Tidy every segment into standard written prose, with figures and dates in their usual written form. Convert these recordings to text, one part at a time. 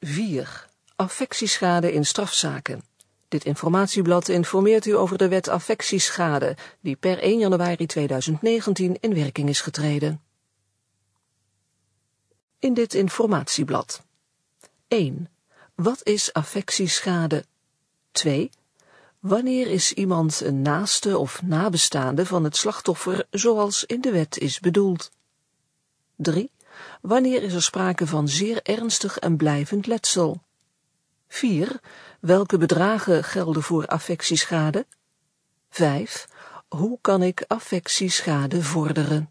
4. Affectieschade in strafzaken. Dit informatieblad informeert u over de wet affectieschade, die per 1 januari 2019 in werking is getreden. In dit informatieblad. 1. Wat is affectieschade? 2. Wanneer is iemand een naaste of nabestaande van het slachtoffer zoals in de wet is bedoeld? 3. Wanneer is er sprake van zeer ernstig en blijvend letsel? 4. Welke bedragen gelden voor affectieschade? 5. Hoe kan ik affectieschade vorderen?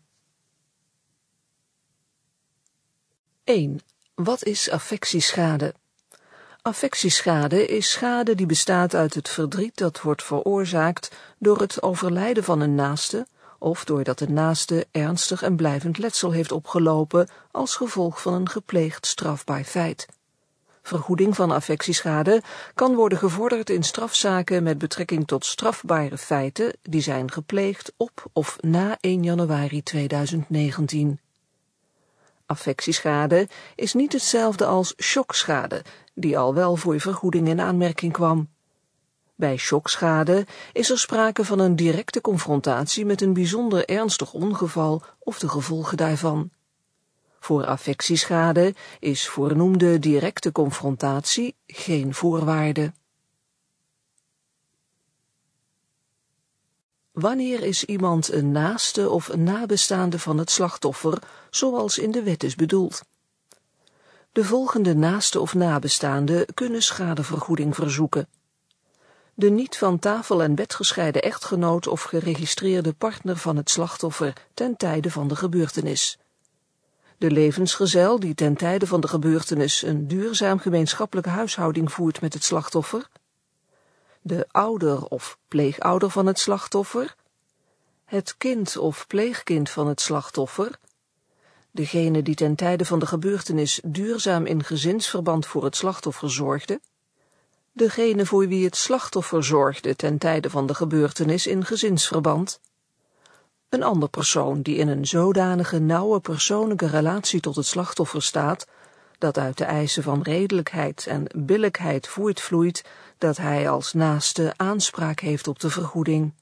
1. Wat is affectieschade? Affectieschade is schade die bestaat uit het verdriet dat wordt veroorzaakt door het overlijden van een naaste of doordat de naaste ernstig en blijvend letsel heeft opgelopen als gevolg van een gepleegd strafbaar feit. Vergoeding van affectieschade kan worden gevorderd in strafzaken met betrekking tot strafbare feiten die zijn gepleegd op of na 1 januari 2019. Affectieschade is niet hetzelfde als shockschade, die al wel voor vergoeding in aanmerking kwam. Bij shockschade is er sprake van een directe confrontatie met een bijzonder ernstig ongeval of de gevolgen daarvan. Voor affectieschade is voornoemde directe confrontatie geen voorwaarde. Wanneer is iemand een naaste of een nabestaande van het slachtoffer, zoals in de wet is bedoeld? De volgende naaste of nabestaanden kunnen schadevergoeding verzoeken. De niet van tafel en bed gescheiden echtgenoot of geregistreerde partner van het slachtoffer ten tijde van de gebeurtenis. De levensgezel die ten tijde van de gebeurtenis een duurzaam gemeenschappelijke huishouding voert met het slachtoffer. De ouder of pleegouder van het slachtoffer. Het kind of pleegkind van het slachtoffer. Degene die ten tijde van de gebeurtenis duurzaam in gezinsverband voor het slachtoffer zorgde. Degene voor wie het slachtoffer zorgde ten tijde van de gebeurtenis in gezinsverband. Een ander persoon die in een zodanige nauwe persoonlijke relatie tot het slachtoffer staat, dat uit de eisen van redelijkheid en billijkheid voortvloeit dat hij als naaste aanspraak heeft op de vergoeding.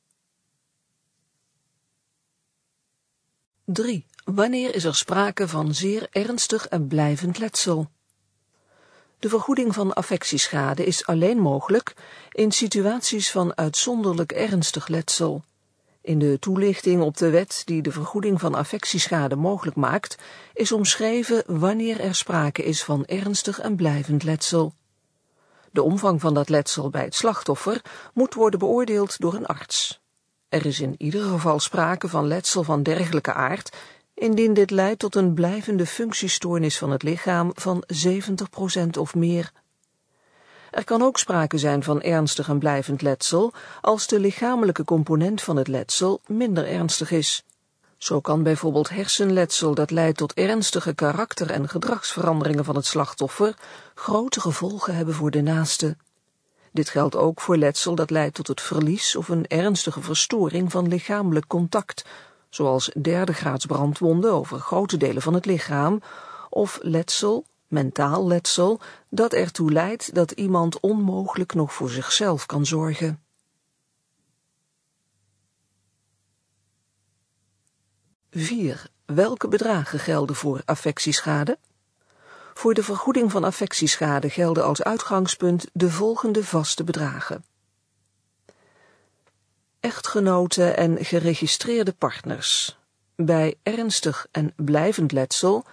3. Wanneer is er sprake van zeer ernstig en blijvend letsel? De vergoeding van affectieschade is alleen mogelijk in situaties van uitzonderlijk ernstig letsel. In de toelichting op de wet die de vergoeding van affectieschade mogelijk maakt, is omschreven wanneer er sprake is van ernstig en blijvend letsel. De omvang van dat letsel bij het slachtoffer moet worden beoordeeld door een arts. Er is in ieder geval sprake van letsel van dergelijke aard, indien dit leidt tot een blijvende functiestoornis van het lichaam van 70% of meer. Er kan ook sprake zijn van ernstig en blijvend letsel als de lichamelijke component van het letsel minder ernstig is. Zo kan bijvoorbeeld hersenletsel dat leidt tot ernstige karakter- en gedragsveranderingen van het slachtoffer grote gevolgen hebben voor de naaste. Dit geldt ook voor letsel dat leidt tot het verlies of een ernstige verstoring van lichamelijk contact, zoals derdegraads brandwonden over grote delen van het lichaam, of letsel, mentaal letsel, dat ertoe leidt dat iemand onmogelijk nog voor zichzelf kan zorgen. Vier. Welke bedragen gelden voor affectieschade? Voor de vergoeding van affectieschade gelden als uitgangspunt de volgende vaste bedragen. Echtgenoten en geregistreerde partners. Bij ernstig en blijvend letsel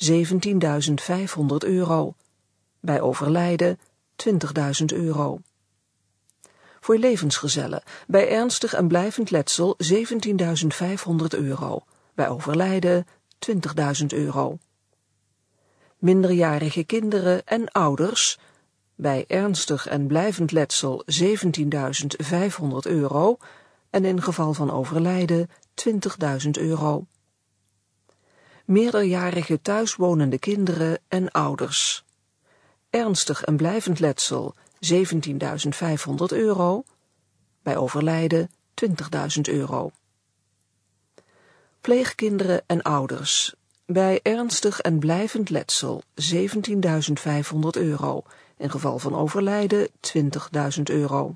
€17.500. Bij overlijden €20.000. Voor levensgezellen. Bij ernstig en blijvend letsel €17.500. Bij overlijden €20.000. Minderjarige kinderen en ouders. Bij ernstig en blijvend letsel €17.500 en in geval van overlijden €20.000. Meerderjarige thuiswonende kinderen en ouders. Ernstig en blijvend letsel €17.500. Bij overlijden €20.000. Pleegkinderen en ouders. Bij ernstig en blijvend letsel €17.500, in geval van overlijden €20.000.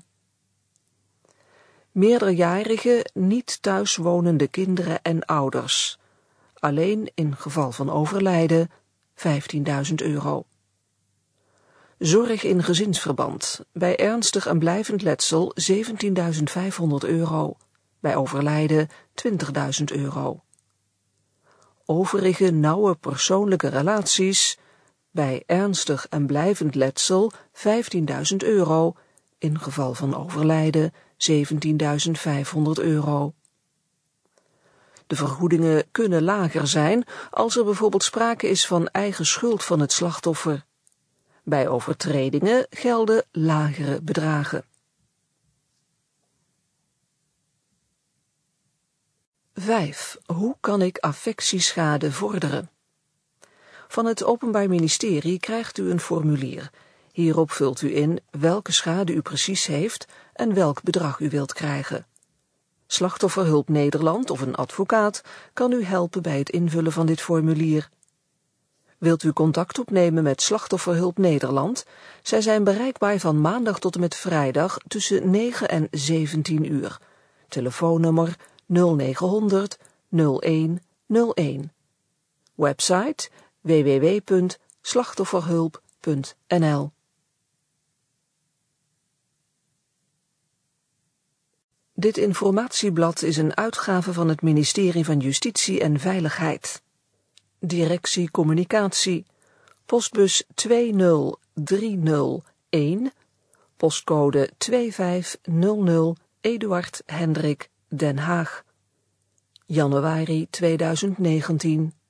Meerderjarige, niet thuiswonende kinderen en ouders, alleen in geval van overlijden €15.000. Zorg in gezinsverband, bij ernstig en blijvend letsel €17.500, bij overlijden €20.000. Overige nauwe persoonlijke relaties, bij ernstig en blijvend letsel €15.000, in geval van overlijden €17.500. De vergoedingen kunnen lager zijn als er bijvoorbeeld sprake is van eigen schuld van het slachtoffer. Bij overtredingen gelden lagere bedragen. 5. Hoe kan ik affectieschade vorderen? Van het Openbaar Ministerie krijgt u een formulier. Hierop vult u in welke schade u precies heeft en welk bedrag u wilt krijgen. Slachtofferhulp Nederland of een advocaat kan u helpen bij het invullen van dit formulier. Wilt u contact opnemen met Slachtofferhulp Nederland? Zij zijn bereikbaar van maandag tot en met vrijdag tussen 9 en 17 uur. Telefoonnummer 0900 0101. Website www.slachtofferhulp.nl. Dit informatieblad is een uitgave van het Ministerie van Justitie en Veiligheid. Directie Communicatie, postbus 20301, postcode 2500 Eduard Hendrik, Den Haag. Januari 2019.